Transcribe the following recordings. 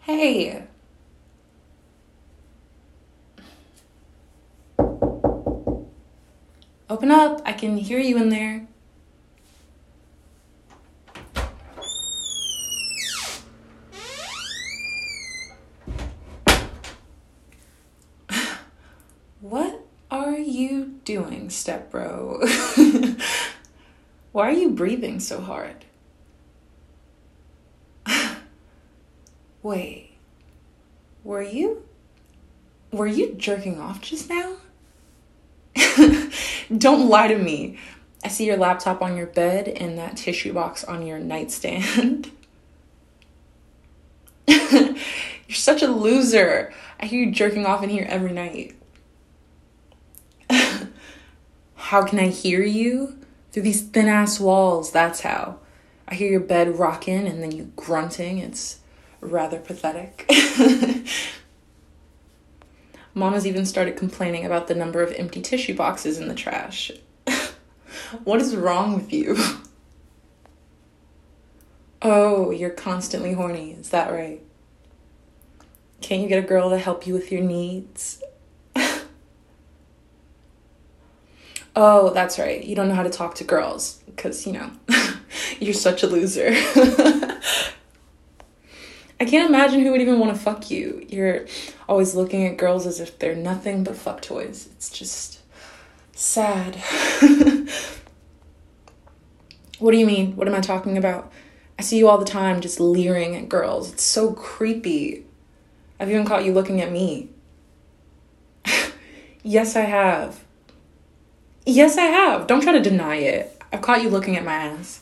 Hey. Open up. I can hear you in there. What are you doing, step bro? Why are you breathing so hard? Wait. Were you jerking off just now? Don't lie to me. I see your laptop on your bed and that tissue box on your nightstand. You're such a loser. I hear you jerking off in here every night. How can I hear you? Through these thin-ass walls, that's how. I hear your bed rocking and then you grunting. It's rather pathetic. Mama's even started complaining about the number of empty tissue boxes in the trash. What is wrong with you? Oh, you're constantly horny, is that right? Can't you get a girl to help you with your needs? Oh, that's right. You don't know how to talk to girls because, you're such a loser. I can't imagine who would even want to fuck you. You're always looking at girls as if they're nothing but fuck toys. It's just sad. What do you mean? What am I talking about? I see you all the time just leering at girls. It's so creepy. I've even caught you looking at me. Yes, I have. Yes, I have. Don't try to deny it. I've caught you looking at my ass.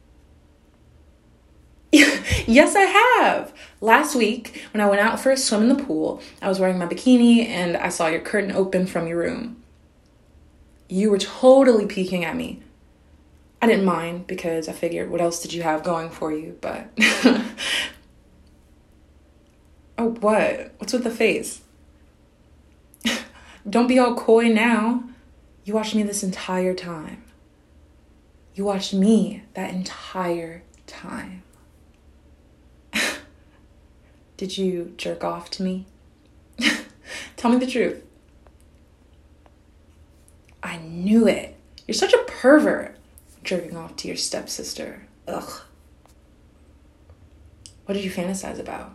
Yes, I have. Last week, when I went out for a swim in the pool, I was wearing my bikini and I saw your curtain open from your room. You were totally peeking at me. I didn't mind because I figured, what else did you have going for you? But oh, what? What's with the face? Don't be all coy now. You watched me this entire time. You watched me that entire time. Did you jerk off to me? Tell me the truth. I knew it. You're such a pervert, jerking off to your stepsister. Ugh. What did you fantasize about?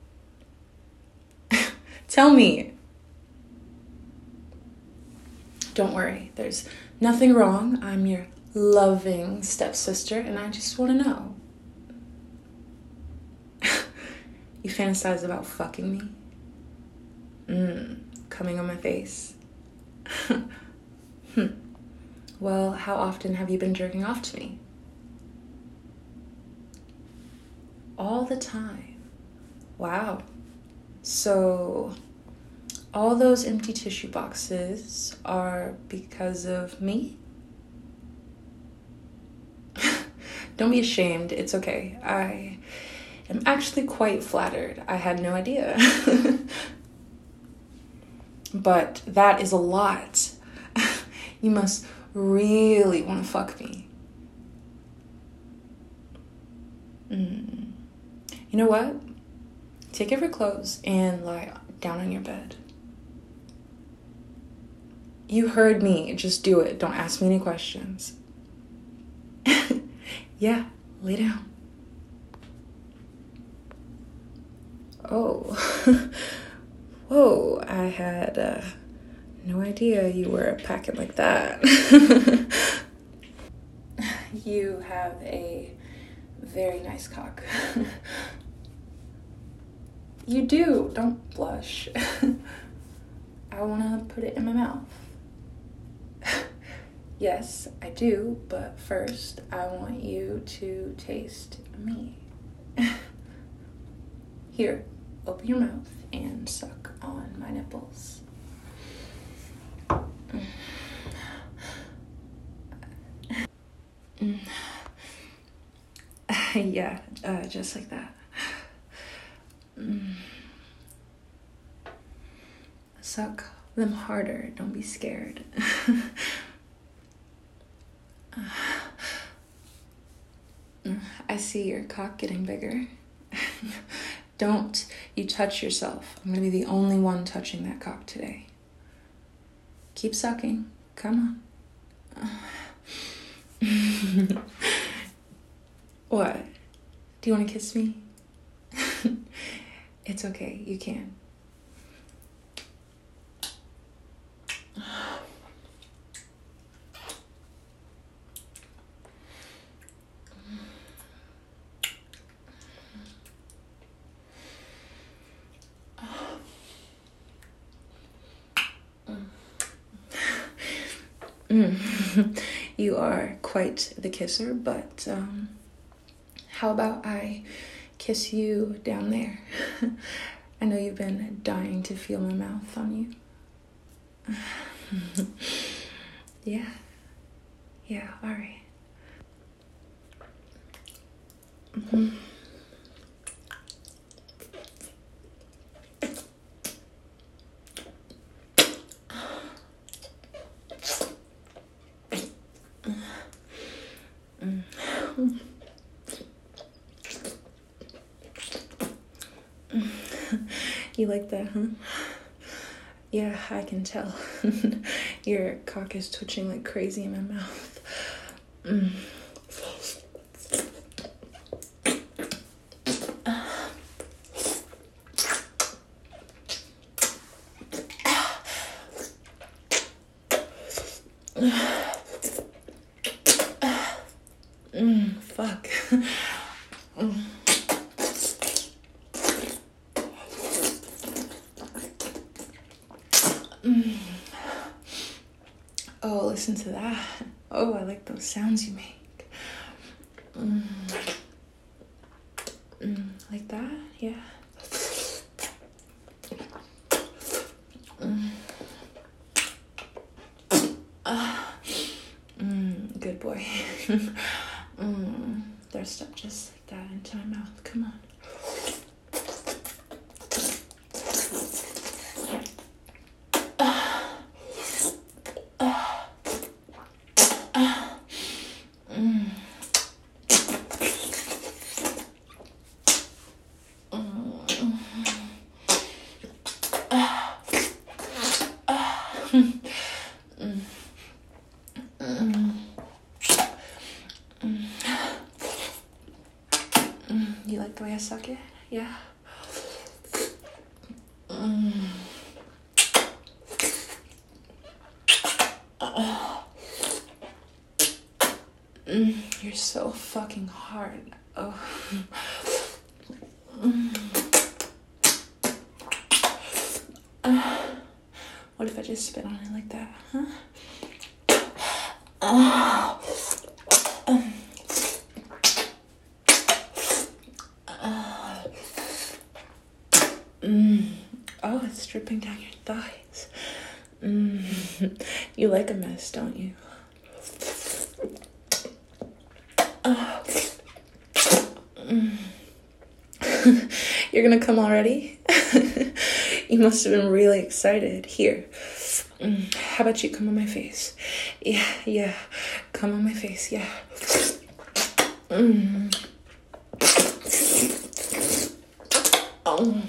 Tell me. Don't worry, there's nothing wrong. I'm your loving stepsister, and I just want to know. You fantasize about fucking me? Coming on my face. Well, how often have you been jerking off to me? All the time. Wow. So, all those empty tissue boxes are because of me? Don't be ashamed. It's okay. I am actually quite flattered. I had no idea. But that is a lot. You must really want to fuck me. You know what? Take off your clothes and lie down on your bed. You heard me. Just do it. Don't ask me any questions. Yeah, lay down. Oh. Whoa, I had no idea you were packing like that. You have a very nice cock. You do. Don't blush. I want to put it in my mouth. Yes, I do, but first I want you to taste me. Here, open your mouth and suck on my nipples. Yeah, just like that. Suck them harder. Don't be scared. I see your cock getting bigger. Don't you touch yourself. I'm going to be the only one touching that cock today. Keep sucking. Come on. What? Do you want to kiss me? It's okay. You can. You are quite the kisser, but how about I kiss you down there? I know you've been dying to feel my mouth on you. Yeah. Yeah, all right. You like that, huh? Yeah, I can tell. Your cock is twitching like crazy in my mouth. Fuck. Oh, listen to that. Oh, I like those sounds you make. Like that? Yeah. Good boy. Thrust up just like that into my mouth. Come on. You like the way I suck it? Yeah. You're so fucking hard. Oh. What if I just spit on it like that, huh? Oh, it's dripping down your thighs. You like a mess, don't you? You're gonna come already? You must have been really excited. Here. How about you come on my face? Yeah. Come on my face, yeah. Oh.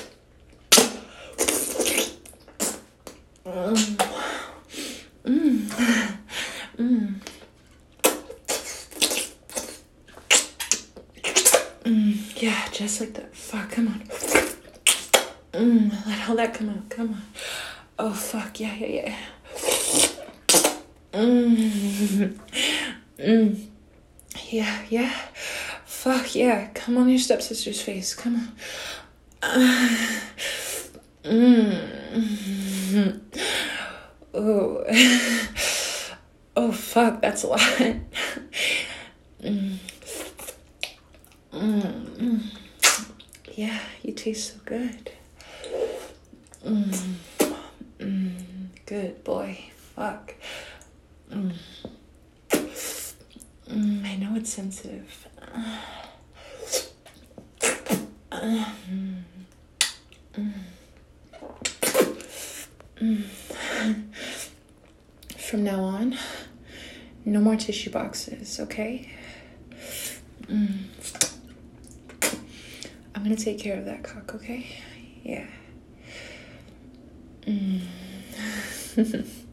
Yeah, just like that. Fuck, come on. Let all that come out. Come on. Oh, fuck. Yeah. Yeah. Fuck, yeah. Come on your stepsister's face. Come on. Oh. Oh, fuck. That's a lot. Yeah, you taste so good. Good boy. Fuck. I know it's sensitive. From now on, no more tissue boxes, okay? I'm gonna take care of that cock, okay? Yeah.